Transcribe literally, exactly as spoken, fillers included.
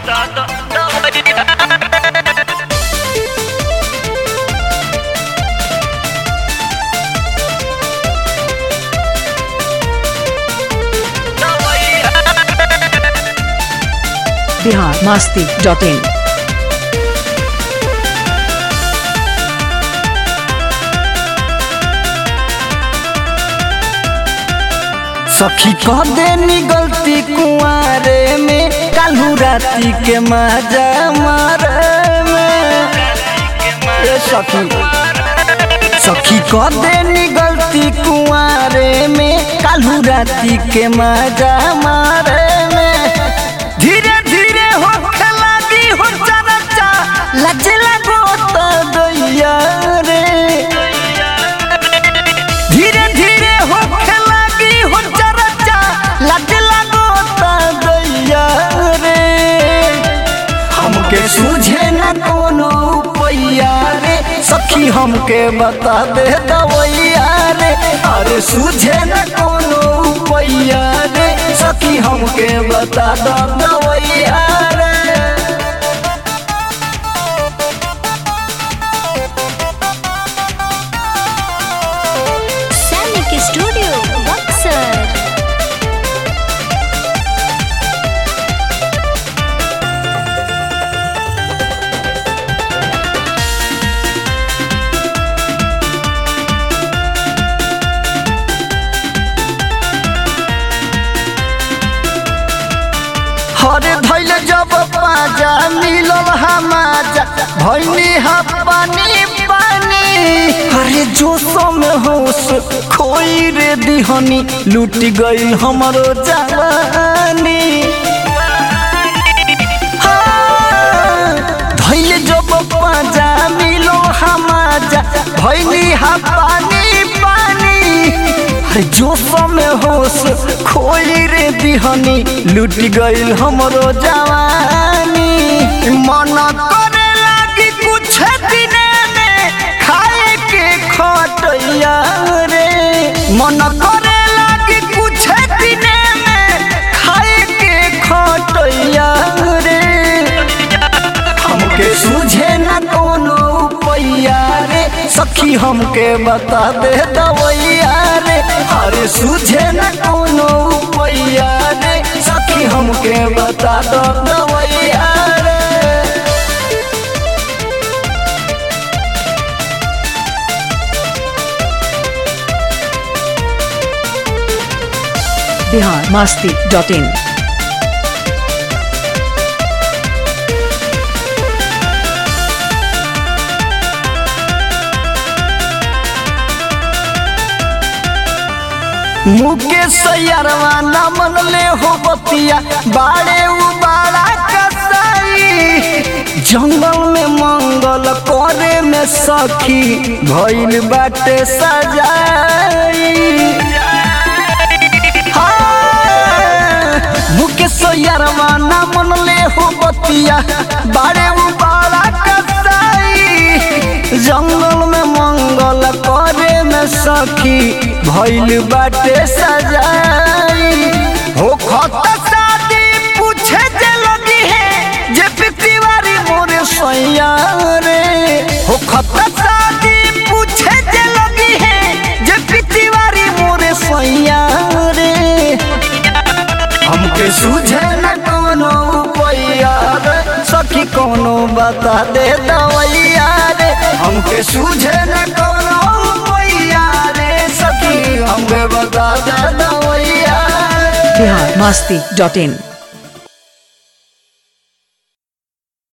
Bihar Masti dot इन। सखी कह देनी गलती कुआरे में कालू राती के मजा मारे में। सखी सखी कह देनी गलती कुआरे में कालू राती के मजा मारे में। धीरे धीरे हो लगी हो चरचा लज लगो तो दैया रे। धीरे धीरे हो लगी हो चरचा लज लगो तो दैया रे। हमके सूझे न कोनो पैया रे सखी हमके बता दे दवैया रे। अरे सूझे न कोनो पैया रे सखी हमके बता दो दवैया रे। सैनिक स्टूडियो बक्सर। हरे धैल जब पाजा मिलल हमाजा भैनी हा पानी पानी। अरे जोशो में होश खोई रे दिहनी लूट गई हमरो जवानी। धैल जब पाजा मिलो हमाजा भैनी हा पानी पानी। जोश में होश खोई रे दिहनी लूट गई हमरो जवानी। मन करे लगी कुछ दिन में खाए के खटैया रे। मन करे लगी कुछ दिन में खाए के खटैया रे। हमके सूझे न कोनो पैया रे सखी हमके बता दे दवैया रे। अरे सूझे न कोनो पैया रे सखी हमके बता दो दवैया रे। Bihar Masti dot in. मुकेश यारवा न मन ले हो बतिया बाड़े उबाड़ा कसाई। जंगल में मंगल करे में सखी भइल बाटे सजाई। मुकेश यारवा न मन ले हो बतिया बाड़े उबाड़ा कसाई। जंगल में मंगल करे में सखी भइल बाटे सजाई। हो खत शादी पूछे जे लगी है जे पितिवारी मोरे सैया रे। हो खत शादी पूछे जे लगी है जे पितिवारी मोरे सैया रे। हमके सूझे न कोनो पैया रे सखी कोनो बता दे दवैया रे। हमके सूझे न कोनो पैया रे सखी हमके बता दे दवैया रे। बिहार मस्ती डॉट इन।